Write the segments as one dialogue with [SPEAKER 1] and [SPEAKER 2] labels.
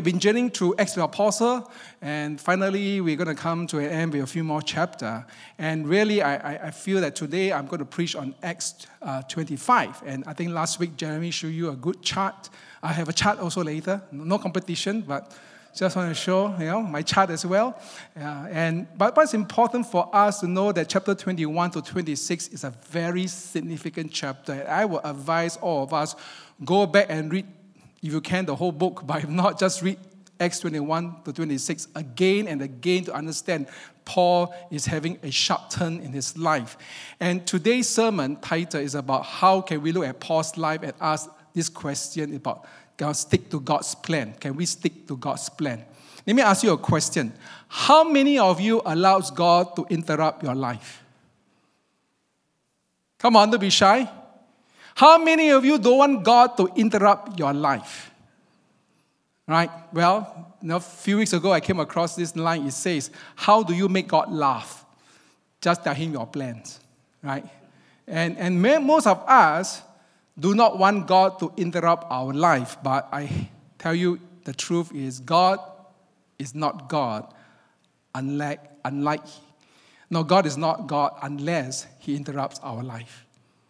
[SPEAKER 1] have been journeying through Acts of the Apostle, and finally we're going to come to an end with a few more chapters. And really, I feel that today I'm going to preach on Acts 25. And I think last week Jeremy showed you a good chart. I have a chart also later, no competition, but just want to show my chart as well. But it's important for us to know that chapter 21 to 26 is a very significant chapter. And I will advise all of us, go back and read, if you can, the whole book, but if not, just read Acts 21 to 26 again and again to understand Paul is having a sharp turn in his life. And today's sermon title is about how can we look at Paul's life and ask this question about stick to God's plan. Can we stick to God's plan? Let me ask you a question. How many of you allows God to interrupt your life? Come on, don't be shy. How many of you don't want God to interrupt your life? Right? Well, a few weeks ago I came across this line. It says, how do you make God laugh? Just tell him your plans. Right? And most of us do not want God to interrupt our life. But I tell you the truth is God is not God God is not God unless he interrupts our life.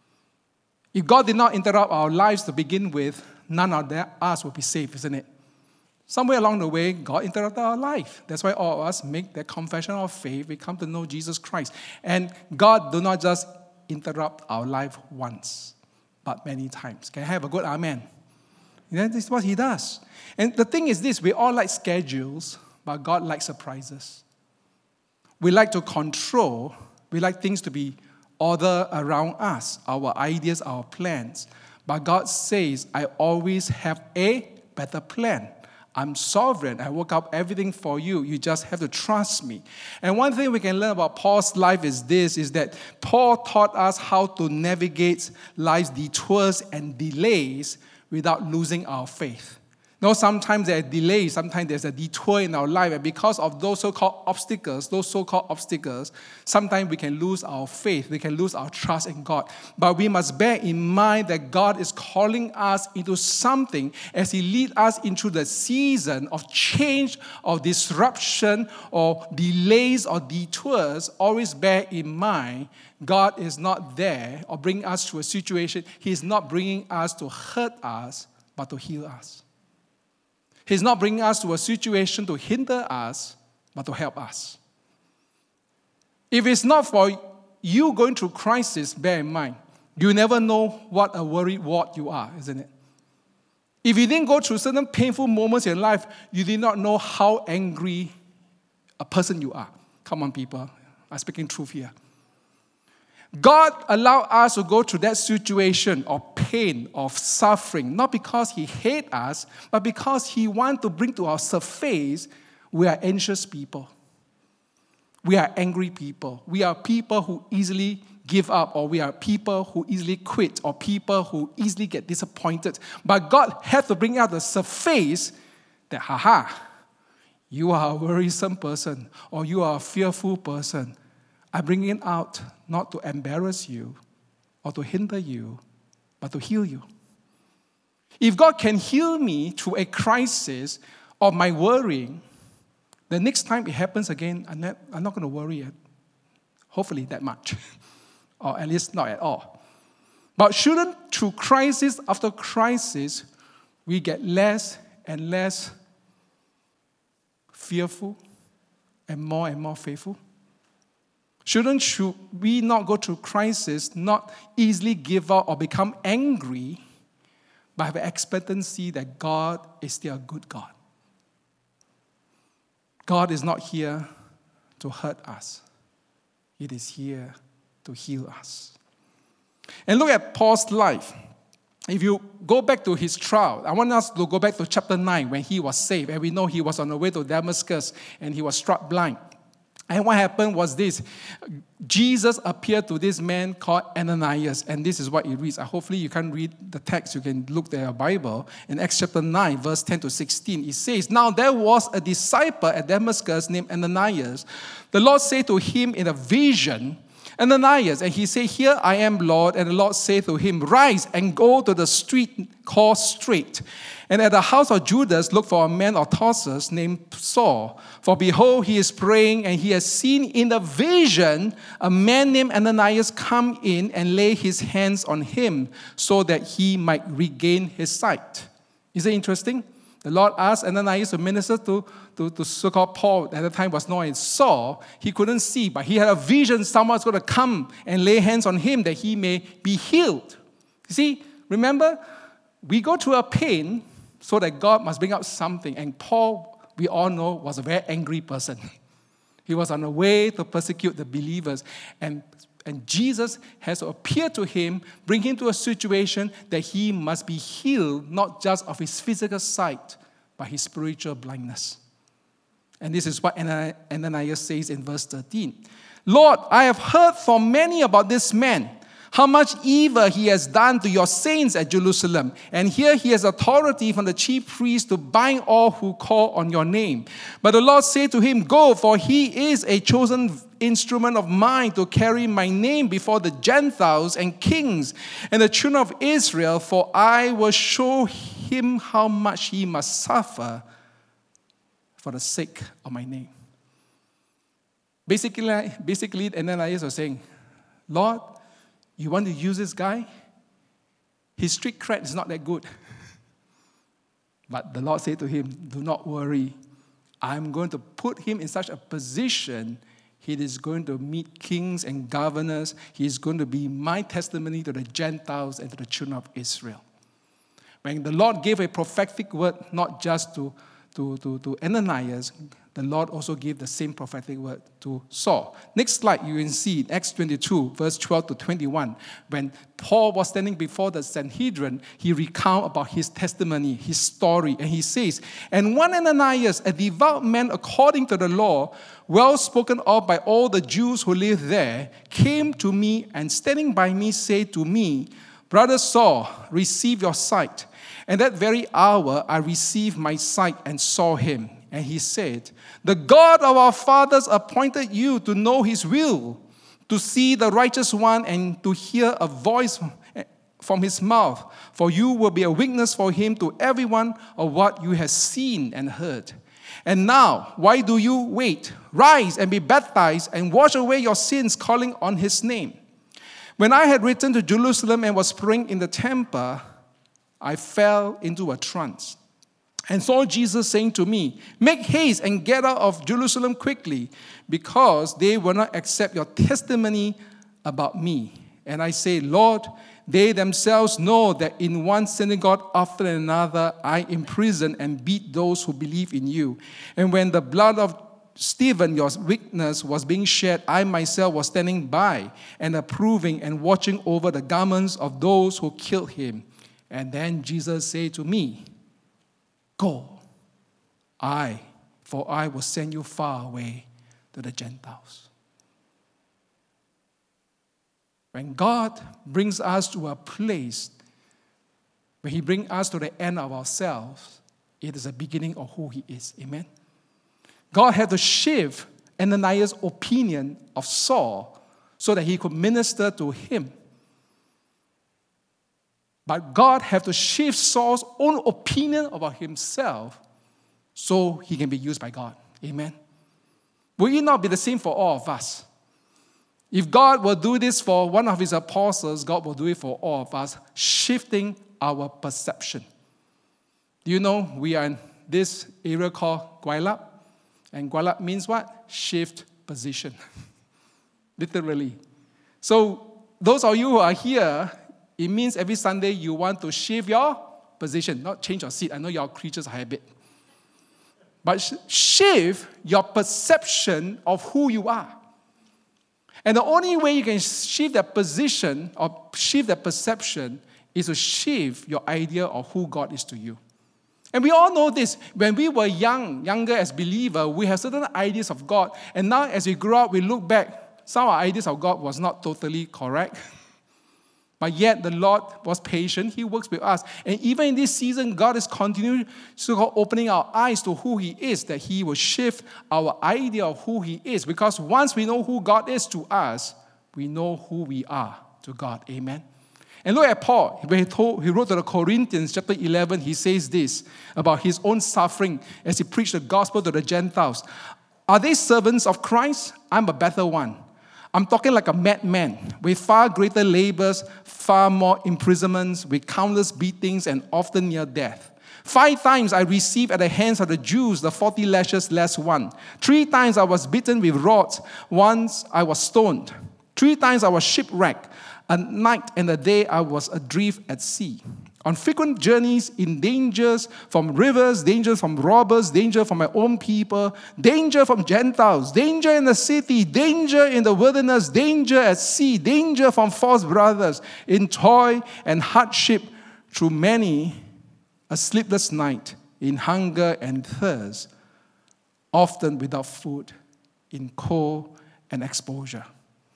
[SPEAKER 1] If God did not interrupt our lives to begin with, none of us will be safe, isn't it? Somewhere along the way, God interrupted our life. That's why all of us make that confession of faith. We come to know Jesus Christ. And God do not just interrupt our life once, but many times. Can I have a good amen? This is what he does. And the thing is this, we all like schedules, but God likes surprises. We like to control. We like things to be order around us, our ideas, our plans. But God says, I always have a better plan. I'm sovereign. I work out everything for you. You just have to trust me. And one thing we can learn about Paul's life is that Paul taught us how to navigate life's detours and delays without losing our faith. Sometimes there are delays, sometimes there's a detour in our life, and because of those so-called obstacles, sometimes we can lose our faith, we can lose our trust in God. But we must bear in mind that God is calling us into something as he leads us into the season of change, or disruption, or delays, or detours. Always bear in mind, God is not there or bring us to a situation. He is not bringing us to hurt us, but to heal us. He's not bringing us to a situation to hinder us, but to help us. If it's not for you going through crisis, bear in mind, you never know what a worried wart you are, isn't it? If you didn't go through certain painful moments in life, you did not know how angry a person you are. Come on, people. I'm speaking truth here. God allowed us to go through that situation of pain, of suffering, not because he hates us, but because he wants to bring to our surface we are anxious people. We are angry people. We are people who easily give up, or we are people who easily quit, or people who easily get disappointed. But God had to bring out the surface that, you are a worrisome person, or you are a fearful person. I bring it out not to embarrass you or to hinder you, but to heal you. If God can heal me through a crisis of my worrying, the next time it happens again, I'm not going to worry hopefully that much, or at least not at all. But shouldn't through crisis after crisis, we get less and less fearful and more faithful? Should we not go through crisis, not easily give up or become angry, but have an expectancy that God is still a good God? God is not here to hurt us. It is here to heal us. And look at Paul's life. If you go back to his trial, I want us to go back to chapter 9 when he was saved. And we know he was on the way to Damascus and he was struck blind. And what happened was this. Jesus appeared to this man called Ananias. And this is what it reads. Hopefully you can read the text. You can look at your Bible. In Acts chapter 9, verse 10 to 16, it says, Now there was a disciple at Damascus named Ananias. The Lord said to him in a vision, Ananias, and he said, Here I am, Lord. And the Lord said to him, Rise and go to the street called Straight. And at the house of Judas, look for a man of Tarsus named Saul. For behold, he is praying, and he has seen in the vision a man named Ananias come in and lay his hands on him so that he might regain his sight. Is it interesting? The Lord asked Ananias to minister to so-called Paul, at the time was known as Saul. He couldn't see, but he had a vision someone's going to come and lay hands on him that he may be healed. You see, remember, we go through a pain so that God must bring out something. And Paul, we all know, was a very angry person. He was on the way to persecute the believers. And Jesus has to appear to him, bring him to a situation that he must be healed, not just of his physical sight, but his spiritual blindness. And this is what Ananias says in verse 13. Lord, I have heard from many about this man, how much evil he has done to your saints at Jerusalem. And here he has authority from the chief priest to bind all who call on your name. But the Lord said to him, Go, for he is a chosen instrument of mine to carry my name before the Gentiles and kings and the children of Israel, for I will show him how much he must suffer for the sake of my name. Basically, Ananias was saying, Lord, you want to use this guy? His street cred is not that good. But the Lord said to him, do not worry. I'm going to put him in such a position. He is going to meet kings and governors. He is going to be my testimony to the Gentiles and to the children of Israel. When the Lord gave a prophetic word, not just to Ananias, the Lord also gave the same prophetic word to Saul. Next slide, you can see in Acts 22, verse 12 to 21. When Paul was standing before the Sanhedrin, he recounted about his testimony, his story, and he says, And one Ananias, a devout man according to the law, well spoken of by all the Jews who lived there, came to me and standing by me said to me, Brother Saul, receive your sight. And that very hour I received my sight and saw him. And he said, The God of our fathers appointed you to know his will, to see the righteous one and to hear a voice from his mouth. For you will be a witness for him to everyone of what you have seen and heard. And now, why do you wait? Rise and be baptized and wash away your sins, calling on his name. When I had returned to Jerusalem and was praying in the temple, I fell into a trance and saw Jesus saying to me, Make haste and get out of Jerusalem quickly, because they will not accept your testimony about me. And I say, Lord, they themselves know that in one synagogue after another I imprison and beat those who believe in you. And when the blood of Stephen, your witness, was being shed, I myself was standing by and approving and watching over the garments of those who killed him. And then Jesus said to me, Go, for I will send you far away to the Gentiles. When God brings us to a place, when he brings us to the end of ourselves, it is the beginning of who he is. Amen? God had to shift Ananias' opinion of Saul so that he could minister to him. But God had to shift Saul's own opinion about himself so he can be used by God. Amen? Will it not be the same for all of us? If God will do this for one of his apostles, God will do it for all of us, shifting our perception. Do you know we are in this area called Guailap? And Guailap means what? Shift position. Literally. So those of you who are here, it means every Sunday you want to shift your position, not change your seat. I know you're creatures of habit. But shift your perception of who you are. And the only way you can shift that position or shift that perception is to shift your idea of who God is to you. And we all know this. When we were younger as believers, we have certain ideas of God. And now as we grow up, we look back, some of our ideas of God was not totally correct. But yet the Lord was patient. He works with us. And even in this season, God is continuing to opening our eyes to who he is, that he will shift our idea of who he is. Because once we know who God is to us, we know who we are to God. Amen. And look at Paul. When he wrote to the Corinthians, chapter 11, he says this about his own suffering as he preached the gospel to the Gentiles. Are they servants of Christ? I'm a better one. I'm talking like a madman, with far greater labors, far more imprisonments, with countless beatings, and often near death. 5 times I received at the hands of the Jews the 40 lashes less one. 3 times I was beaten with rods. Once I was stoned. 3 times I was shipwrecked. A night and a day I was adrift at sea. On frequent journeys, in dangers from rivers, danger from robbers, danger from my own people, danger from Gentiles, danger in the city, danger in the wilderness, danger at sea, danger from false brothers, in toil and hardship, through many a sleepless night, in hunger and thirst, often without food, in cold and exposure.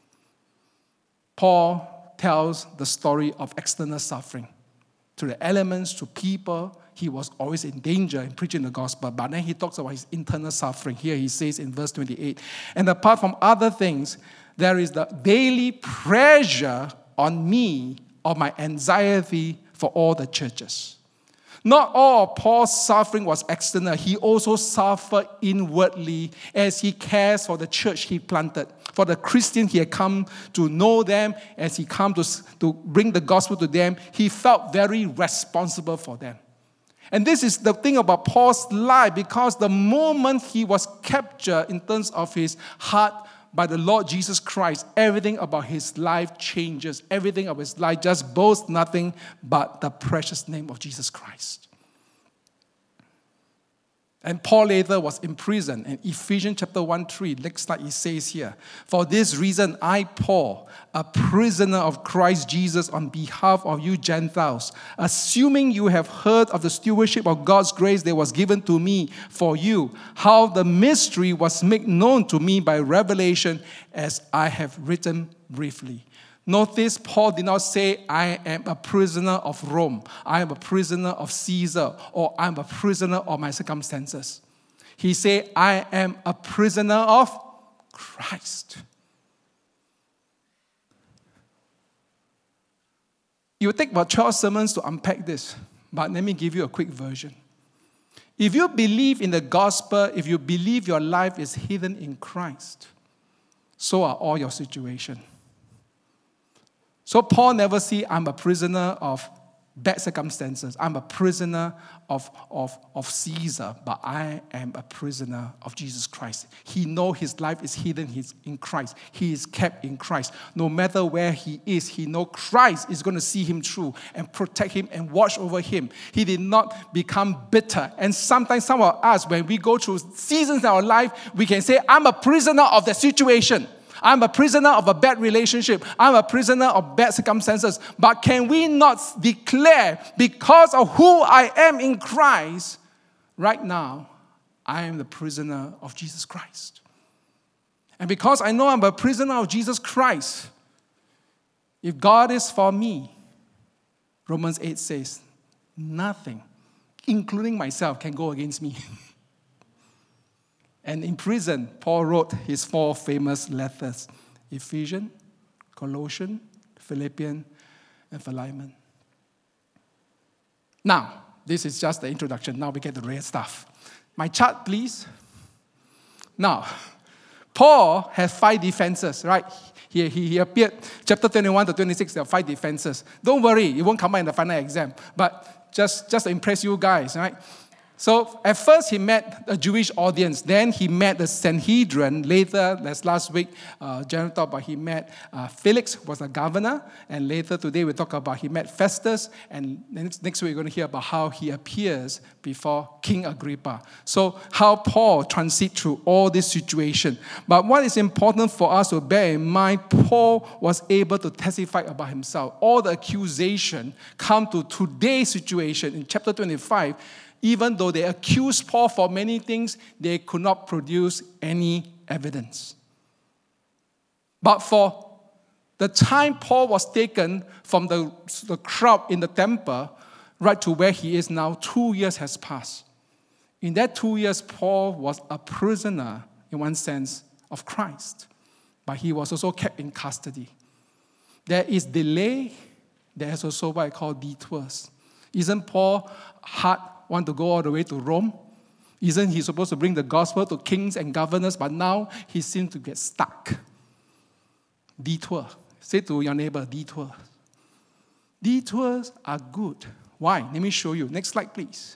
[SPEAKER 1] Paul tells the story of external suffering. To the elements, to people, he was always in danger in preaching the gospel. But then he talks about his internal suffering. Here he says in verse 28, and apart from other things, there is the daily pressure on me of my anxiety for all the churches. Not all of Paul's suffering was external. He also suffered inwardly as he cares for the church he planted. For the Christians, he had come to know them. As he came to bring the gospel to them, he felt very responsible for them. And this is the thing about Paul's life, because the moment he was captured in terms of his heart by the Lord Jesus Christ, everything about his life changes. Everything of his life just boasts nothing but the precious name of Jesus Christ. And Paul later was imprisoned. In Ephesians chapter 1:3, next slide, it says here, for this reason I, Paul, a prisoner of Christ Jesus on behalf of you Gentiles, assuming you have heard of the stewardship of God's grace that was given to me for you, how the mystery was made known to me by revelation, as I have written briefly. Notice Paul did not say, I am a prisoner of Rome, I am a prisoner of Caesar, or I am a prisoner of my circumstances. He said, I am a prisoner of Christ. It will take about 12 sermons to unpack this, but let me give you a quick version. If you believe in the gospel, if you believe your life is hidden in Christ, so are all your situations. So Paul never said, I'm a prisoner of bad circumstances. I'm a prisoner of Caesar, but I am a prisoner of Jesus Christ. He knows his life is hidden in Christ. He is kept in Christ. No matter where he is, he knows Christ is going to see him through and protect him and watch over him. He did not become bitter. And sometimes some of us, when we go through seasons in our life, we can say, I'm a prisoner of the situation. I'm a prisoner of a bad relationship. I'm a prisoner of bad circumstances. But can we not declare, because of who I am in Christ, right now, I am the prisoner of Jesus Christ. And because I know I'm a prisoner of Jesus Christ, if God is for me, Romans 8 says, nothing, including myself, can go against me. And in prison, Paul wrote his 4 famous letters: Ephesians, Colossians, Philippians, and Philemon. Now, this is just the introduction. Now we get the real stuff. My chart, please. Now, Paul has 5 defenses, right? He appeared, chapter 21 to 26, there are 5 defenses. Don't worry, it won't come out in the final exam. But just to impress you guys, right? So at first he met a Jewish audience. Then he met the Sanhedrin. Later, last week, Jeremy talked about he met Felix, was a governor. And later today we talk about he met Festus. And next week we're going to hear about how he appears before King Agrippa. So how Paul transits through all this situation. But what is important for us to bear in mind, Paul was able to testify about himself. All the accusation come to today's situation in chapter 25. Even though they accused Paul for many things, they could not produce any evidence. But for the time Paul was taken from the crowd in the temple right to where he is now, 2 years has passed. In that 2 years, Paul was a prisoner, in one sense, of Christ. but he was also kept in custody. There is delay. There is also what I call detours. Isn't Paul want to go all the way to Rome? Isn't he supposed to bring the gospel to kings and governors? But now he seems to get stuck. Detour. Say to your neighbor, detour. Detours are good. Why? Let me show you. Next slide, please.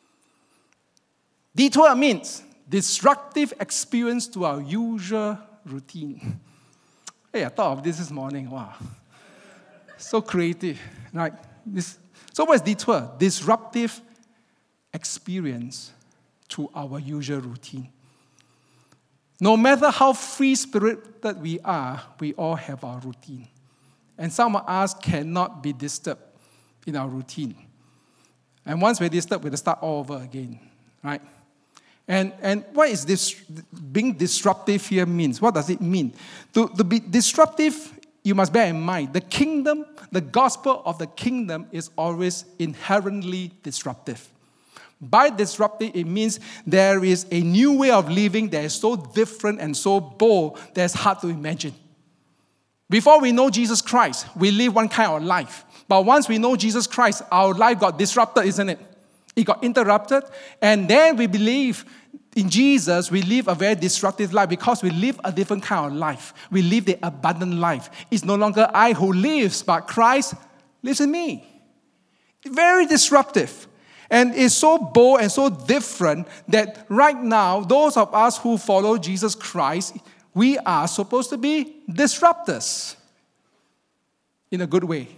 [SPEAKER 1] Detour means disruptive experience to our usual routine. Hey, I thought of this morning. Wow. So creative, right? So what is detour? Disruptive experience to our usual routine. No matter how free-spirited we are, we all have our routine. And some of us cannot be disturbed in our routine. And once we're disturbed, we have to start all over again, right? And what is this being disruptive here means? What does it mean? To be disruptive, you must bear in mind, the kingdom, the gospel of the kingdom is always inherently disruptive. By disruptive, it means there is a new way of living that is so different and so bold that it's hard to imagine. Before we know Jesus Christ, we live one kind of life. But once we know Jesus Christ, our life got disrupted, isn't it? It got interrupted. And then we believe in Jesus, we live a very disruptive life because we live a different kind of life. We live the abundant life. It's no longer I who lives, but Christ lives in me. Very disruptive. And it's so bold and so different that right now, those of us who follow Jesus Christ, we are supposed to be disruptors in a good way.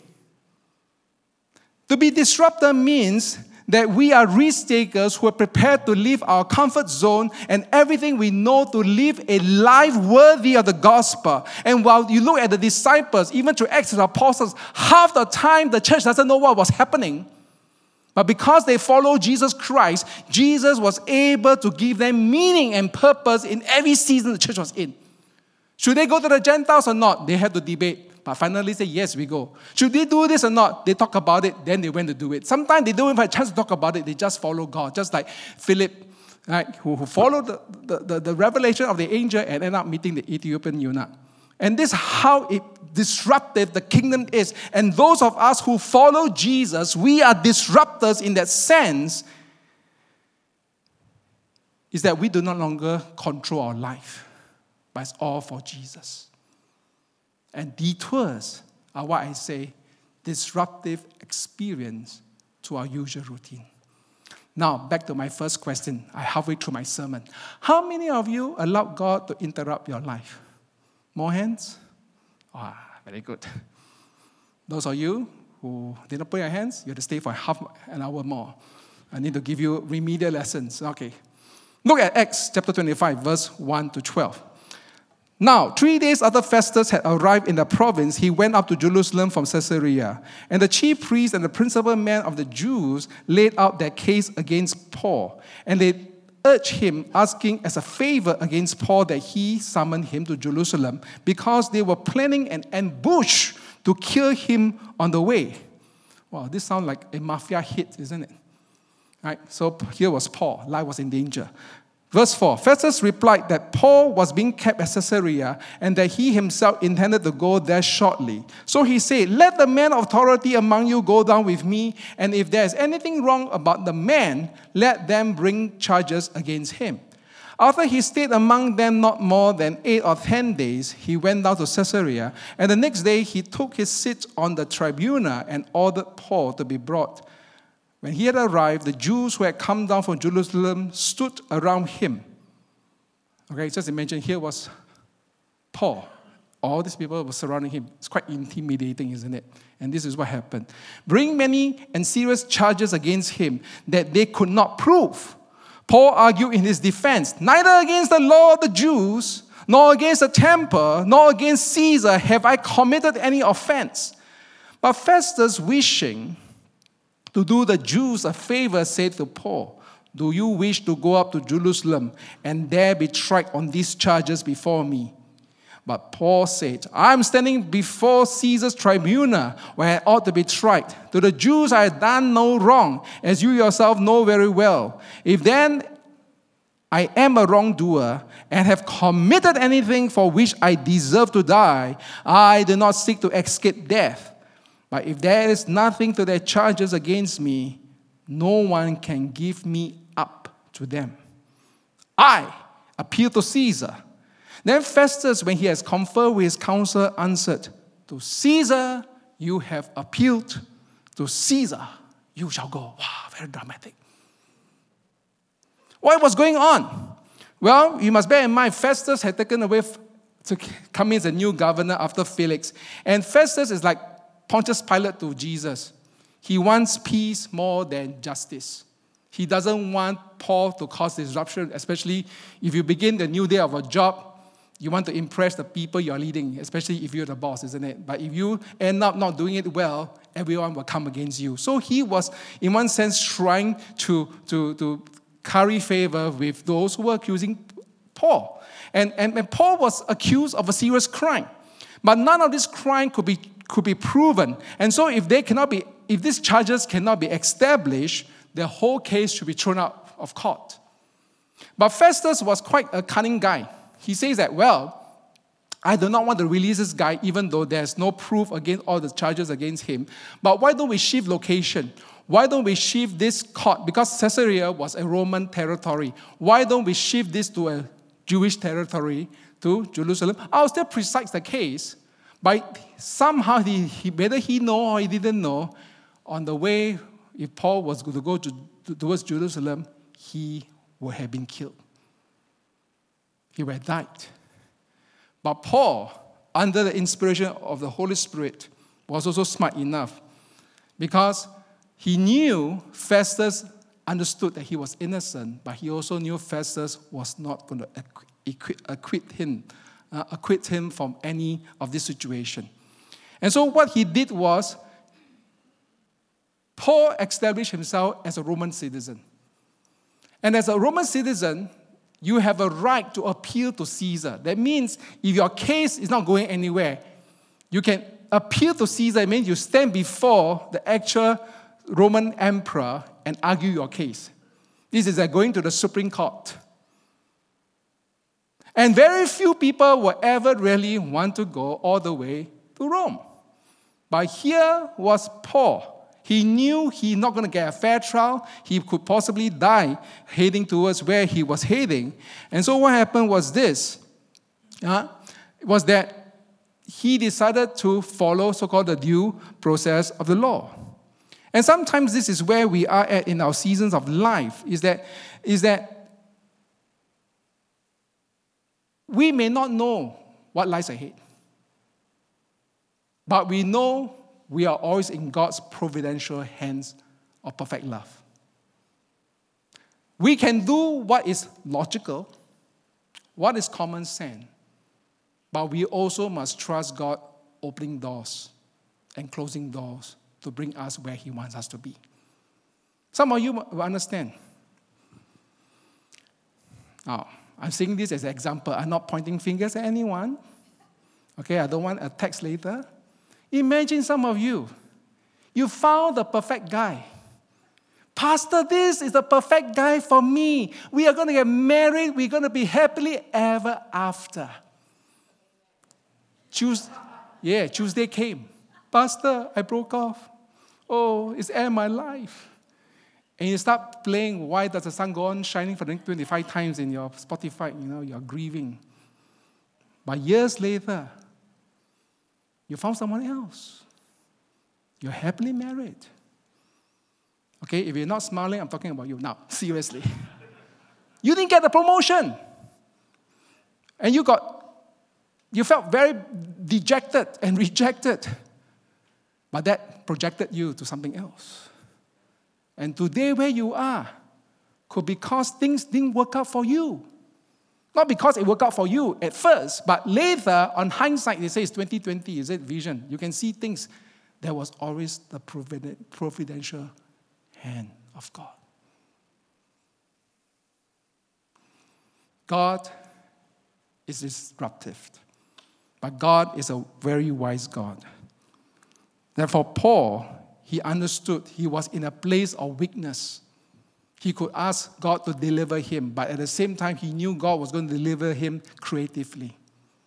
[SPEAKER 1] To be disruptor means that we are risk-takers who are prepared to leave our comfort zone and everything we know to live a life worthy of the gospel. And while you look at the disciples, even through Acts of the Apostles, half the time the church doesn't know what was happening. But because they follow Jesus Christ, Jesus was able to give them meaning and purpose in every season the church was in. Should they go to the Gentiles or not? They had to debate. But finally say, yes, we go. Should they do this or not? They talk about it, then they went to do it. Sometimes they don't even have a chance to talk about it. They just follow God. Just like Philip, right, who followed the revelation of the angel and ended up meeting the Ethiopian eunuch. And this is how disruptive the kingdom is. And those of us who follow Jesus, we are disruptors in that sense, is that we do no longer control our life, but it's all for Jesus. And detours are what I say, disruptive experience to our usual routine. Now, back to my first question. I'm halfway through my sermon. How many of you allow God to interrupt your life? More hands? Very good. Those of you who didn't put your hands, you have to stay for half an hour more. I need to give you remedial lessons. Okay. Look at Acts chapter 25, verse 1 to 12. Now, 3 days after Festus had arrived in the province, he went up to Jerusalem from Caesarea. And the chief priests and the principal men of the Jews laid out their case against Paul. And they urged him, asking as a favor against Paul that he summon him to Jerusalem, because they were planning an ambush to kill him on the way. Wow, this sounds like a mafia hit, isn't it? Right? So here was Paul. Life was in danger. Verse 4, Festus replied that Paul was being kept at Caesarea and that he himself intended to go there shortly. So he said, let the man of authority among you go down with me, and if there is anything wrong about the man, let them bring charges against him. After he stayed among them not more than 8 or 10 days, he went down to Caesarea, and the next day he took his seat on the tribunal and ordered Paul to be brought. When he had arrived, the Jews who had come down from Jerusalem stood around him. Okay, just imagine here was Paul. All these people were surrounding him. It's quite intimidating, isn't it? And this is what happened. Bring many and serious charges against him that they could not prove. Paul argued in his defense, neither against the law of the Jews, nor against the temple, nor against Caesar have I committed any offense. But Festus, wishing to do the Jews a favor, said to Paul, do you wish to go up to Jerusalem and there be tried on these charges before me? But Paul said, I am standing before Caesar's tribunal where I ought to be tried. To the Jews I have done no wrong, as you yourself know very well. If then I am a wrongdoer and have committed anything for which I deserve to die, I do not seek to escape death. But if there is nothing to their charges against me, no one can give me up to them. I appeal to Caesar. Then Festus, when he has conferred with his council, answered, to Caesar you have appealed, to Caesar you shall go. Wow, very dramatic. What was going on? Well, you must bear in mind, Festus had taken away to come in as a new governor after Felix. And Festus is like Pontius Pilate to Jesus. He wants peace more than justice. He doesn't want Paul to cause disruption, especially if you begin the new day of a job. You want to impress the people you're leading, especially if you're the boss, isn't it? But if you end up not doing it well, everyone will come against you. So he was, in one sense, trying to curry favor with those who were accusing Paul. And Paul was accused of a serious crime. But none of this crime could be proven. And so if these charges cannot be established, the whole case should be thrown out of court. But Festus was quite a cunning guy. He says that, well, I do not want to release this guy even though there's no proof against all the charges against him. But why don't we shift location? Why don't we shift this court? Because Caesarea was a Roman territory. Why don't we shift this to a Jewish territory, to Jerusalem? I'll still precise the case. But somehow, whether he know or he didn't know, on the way, if Paul was going to go towards Jerusalem, he would have been killed. He would have died. But Paul, under the inspiration of the Holy Spirit, was also smart enough because he knew Festus understood that he was innocent, but he also knew Festus was not going to acquit him from any of this situation. And so what he did was, Paul established himself as a Roman citizen. And as a Roman citizen, you have a right to appeal to Caesar. That means if your case is not going anywhere, you can appeal to Caesar. It means you stand before the actual Roman emperor and argue your case. This is like going to the Supreme Court. And very few people will ever really want to go all the way to Rome. But here was Paul. He knew he's not going to get a fair trial. He could possibly die heading towards where he was heading. And so what happened was this. Was that he decided to follow so-called the due process of the law. And sometimes this is where we are at in our seasons of life, is that we may not know what lies ahead. But we know we are always in God's providential hands of perfect love. We can do what is logical, what is common sense, but we also must trust God opening doors and closing doors to bring us where He wants us to be. Some of you will understand. Oh, I'm saying this as an example. I'm not pointing fingers at anyone. Okay, I don't want a text later. Imagine some of you found the perfect guy. Pastor, this is the perfect guy for me. We are going to get married. We're going to be happily ever after. Tuesday came. Pastor, I broke off. Oh, it's the end of my life. And you start playing Why Does the Sun Go On Shining for the next 25 times in your Spotify. You're grieving. But years later, you found someone else. You're happily married. Okay, if you're not smiling, I'm talking about you now. Seriously. You didn't get the promotion. And you felt very dejected and rejected. But that projected you to something else. And today where you are could be because things didn't work out for you. Not because it worked out for you at first, but later, on hindsight, they say it's 2020, is it vision? You can see things. There was always the providential hand of God. God is disruptive, but God is a very wise God. Therefore, Paul, he understood he was in a place of weakness. He could ask God to deliver him, but at the same time, he knew God was going to deliver him creatively.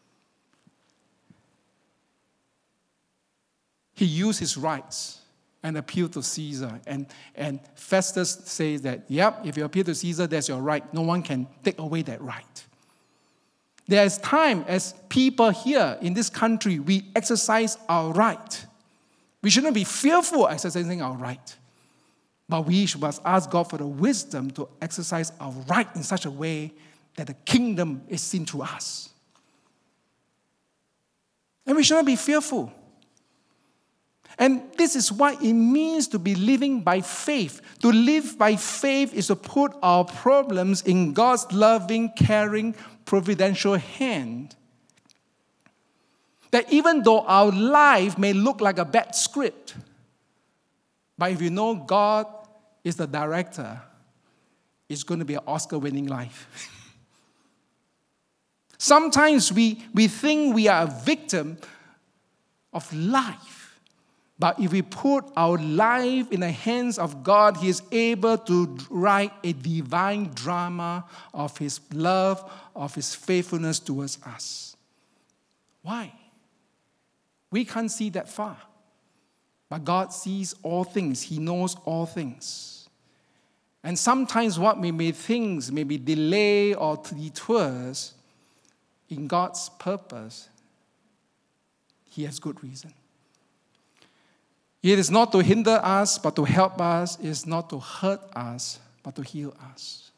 [SPEAKER 1] He used his rights and appealed to Caesar. And Festus says that, yep, if you appeal to Caesar, that's your right. No one can take away that right. There is time as people here in this country, we exercise our right. We shouldn't be fearful of exercising our right. But we must ask God for the wisdom to exercise our right in such a way that the kingdom is seen through us. And we shouldn't be fearful. And this is what it means to be living by faith. To live by faith is to put our problems in God's loving, caring, providential hand. That even though our life may look like a bad script, but if you know God is the director, it's going to be an Oscar-winning life. Sometimes we think we are a victim of life. But if we put our life in the hands of God, He is able to write a divine drama of His love, of His faithfulness towards us. Why? We can't see that far. But God sees all things. He knows all things. And sometimes what we may think may be delay or detours in God's purpose, He has good reason. It is not to hinder us, but to help us. It is not to hurt us, but to heal us.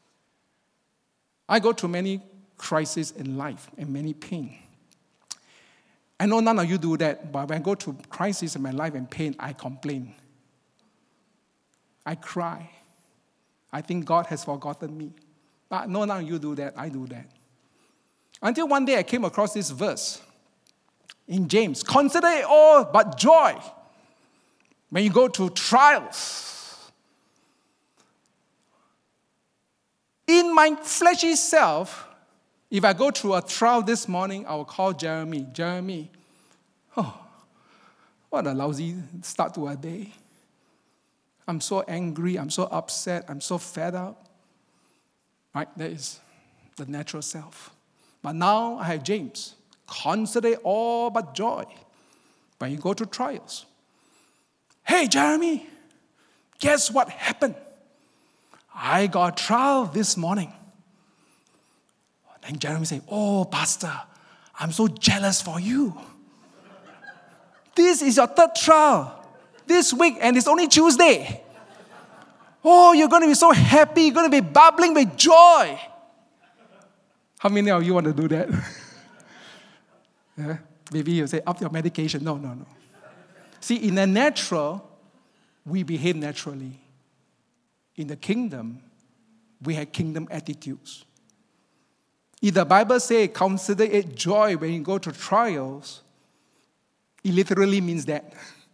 [SPEAKER 1] I go through many crises in life and many pain. I know none of you do that, but when I go through crisis in my life and pain, I complain. I cry. I think God has forgotten me. But no, none of you do that. I do that. Until one day I came across this verse in James. Consider it all but joy when you go through trials. In my fleshy self, if I go through a trial this morning, I will call Jeremy. Jeremy, what a lousy start to a day. I'm so angry, I'm so upset, I'm so fed up. Right? That is the natural self. But now I have James. Consider it all but joy when you go through trials. Hey, Jeremy, guess what happened? I got a trial this morning. And Jeremy said, oh, Pastor, I'm so jealous for you. This is your third trial this week, and it's only Tuesday. Oh, you're going to be so happy. You're going to be bubbling with joy. How many of you want to do that? Yeah? Maybe you say, up your medication. No. See, in the natural, we behave naturally. In the kingdom, we have kingdom attitudes. If the Bible says, consider it joy when you go to trials, it literally means that.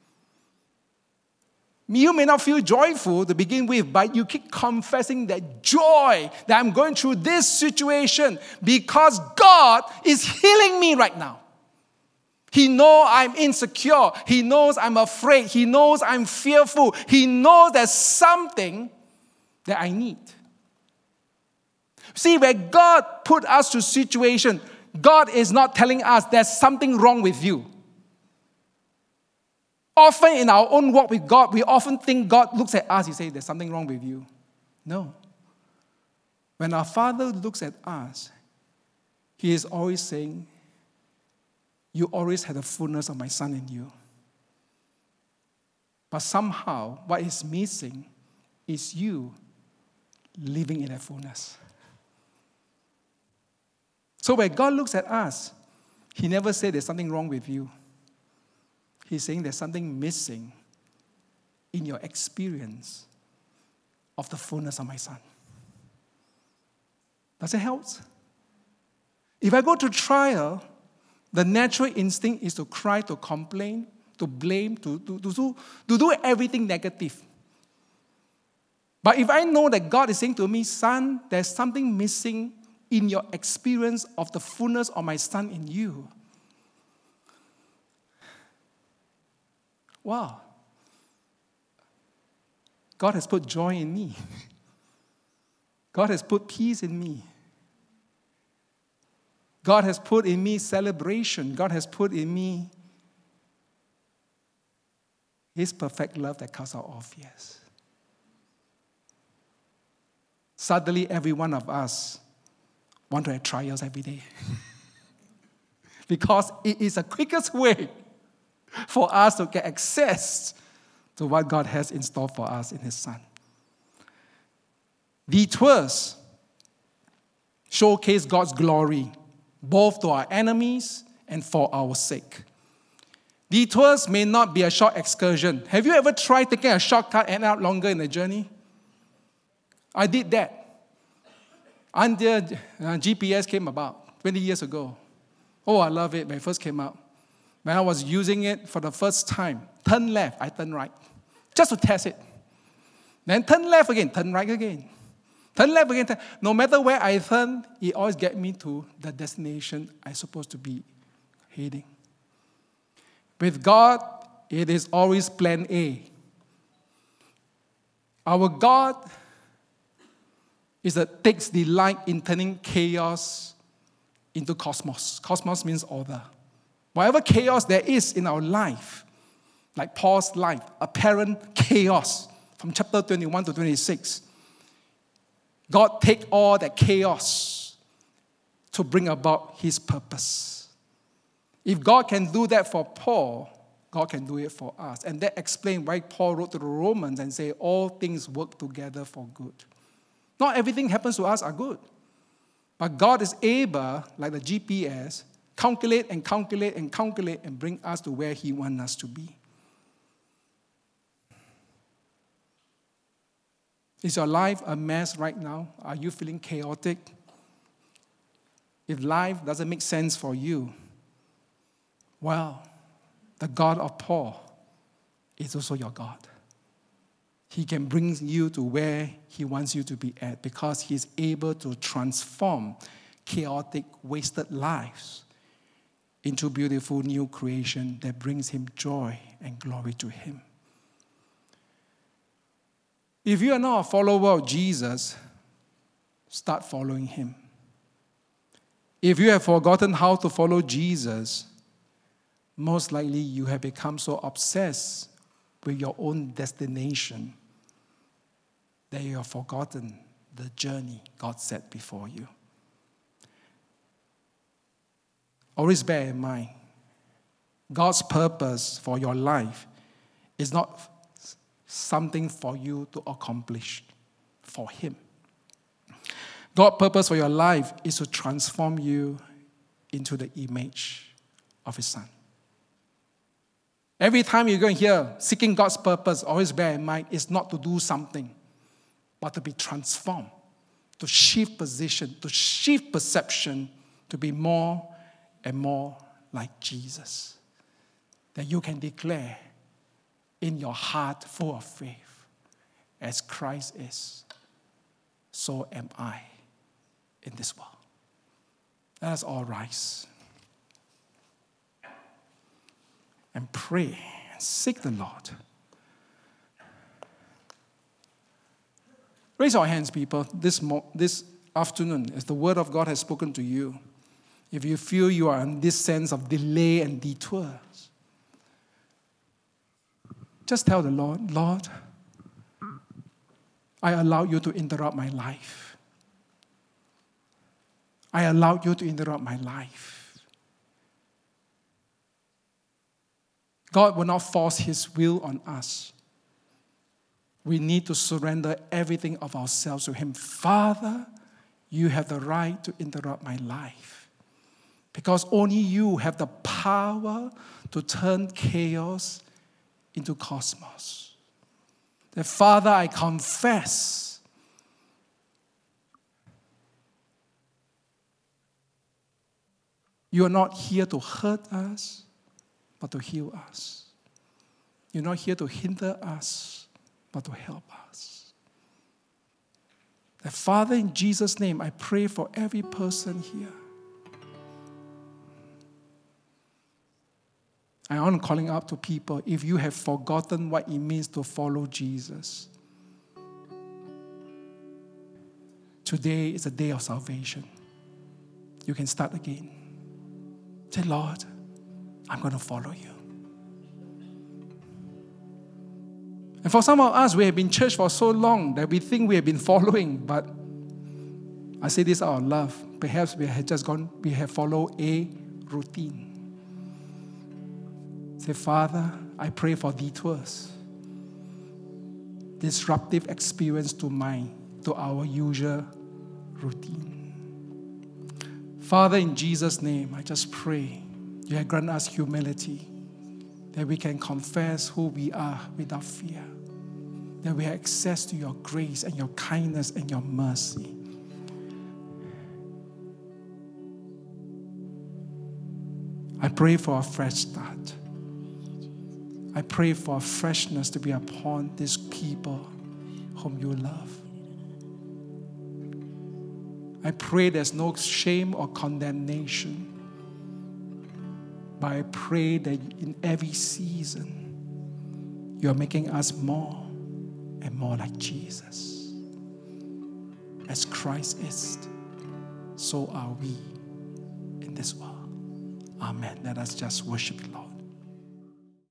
[SPEAKER 1] You may not feel joyful to begin with, but you keep confessing that joy that I'm going through this situation because God is healing me right now. He knows I'm insecure. He knows I'm afraid. He knows I'm fearful. He knows there's something that I need. See, when God put us to a situation, God is not telling us there's something wrong with you. Often in our own walk with God, we often think God looks at us, He says, there's something wrong with you. No. When our Father looks at us, He is always saying, you always had the fullness of my Son in you. But somehow, what is missing is you living in that fullness. So when God looks at us, He never said there's something wrong with you. He's saying there's something missing in your experience of the fullness of my Son. Does it help? If I go to trial, the natural instinct is to cry, to complain, to blame, to do everything negative. But if I know that God is saying to me, son, there's something missing in your experience of the fullness of my Son in you. Wow. God has put joy in me. God has put peace in me. God has put in me celebration. God has put in me His perfect love that casts out all fears. Suddenly, every one of us want to have trials every day. Because it is the quickest way for us to get access to what God has in store for us in His Son. Detours showcase God's glory, both to our enemies and for our sake. Detours may not be a short excursion. Have you ever tried taking a shortcut and out longer in the journey? I did that until GPS came about 20 years ago. Oh, I love it when it first came out. When I was using it for the first time, turn left, I turn right, just to test it. Then turn left again, turn right again. Turn left again. No matter where I turn, it always gets me to the destination I'm supposed to be heading. With God, it is always plan A. Our God is that takes delight in turning chaos into cosmos. Cosmos means order. Whatever chaos there is in our life, like Paul's life, apparent chaos from chapter 21 to 26, God take all that chaos to bring about His purpose. If God can do that for Paul, God can do it for us. And that explains why Paul wrote to the Romans and say, all things work together for good. Not everything happens to us are good. But God is able, like the GPS, calculate and calculate and calculate and bring us to where He wants us to be. Is your life a mess right now? Are you feeling chaotic? If life doesn't make sense for you, well, the God of Paul is also your God. He can bring you to where He wants you to be at because He is able to transform chaotic, wasted lives into beautiful new creation that brings Him joy and glory to Him. If you are not a follower of Jesus, start following Him. If you have forgotten how to follow Jesus, most likely you have become so obsessed with your own destination that you have forgotten the journey God set before you. Always bear in mind, God's purpose for your life is not something for you to accomplish for Him. God's purpose for your life is to transform you into the image of His Son. Every time you're going to hear seeking God's purpose, always bear in mind it's not to do something, but to be transformed, to shift position, to shift perception, to be more and more like Jesus. That you can declare in your heart full of faith, as Christ is, so am I in this world. Let us all rise and pray and seek the Lord. Raise your hands, people, this afternoon, as the Word of God has spoken to you. If you feel you are in this sense of delay and detours, just tell the Lord, Lord, I allow you to interrupt my life. I allow you to interrupt my life. God will not force His will on us. We need to surrender everything of ourselves to Him. Father, you have the right to interrupt my life. Because only you have the power to turn chaos into cosmos. That, Father, I confess you are not here to hurt us, but to heal us. You're not here to hinder us, but to help us. That, Father, in Jesus' name, I pray for every person here. I am calling out to people, if you have forgotten what it means to follow Jesus, Today is a day of salvation. You can start again. Say, Lord, I'm going to follow you. And for some of us, we have been church for so long that we think we have been following, but I say this out of love. Perhaps we have followed a routine. Say, Father, I pray for detours, disruptive experience to our usual routine. Father, in Jesus' name, I just pray you have granted us humility, that we can confess who we are without fear, that we have access to your grace and your kindness and your mercy. I pray for a fresh start. I pray for a freshness to be upon these people whom you love. I pray there's no shame or condemnation. But I pray that in every season, you're making us more and more like Jesus. As Christ is, so are we in this world. Amen. Let us just worship the Lord.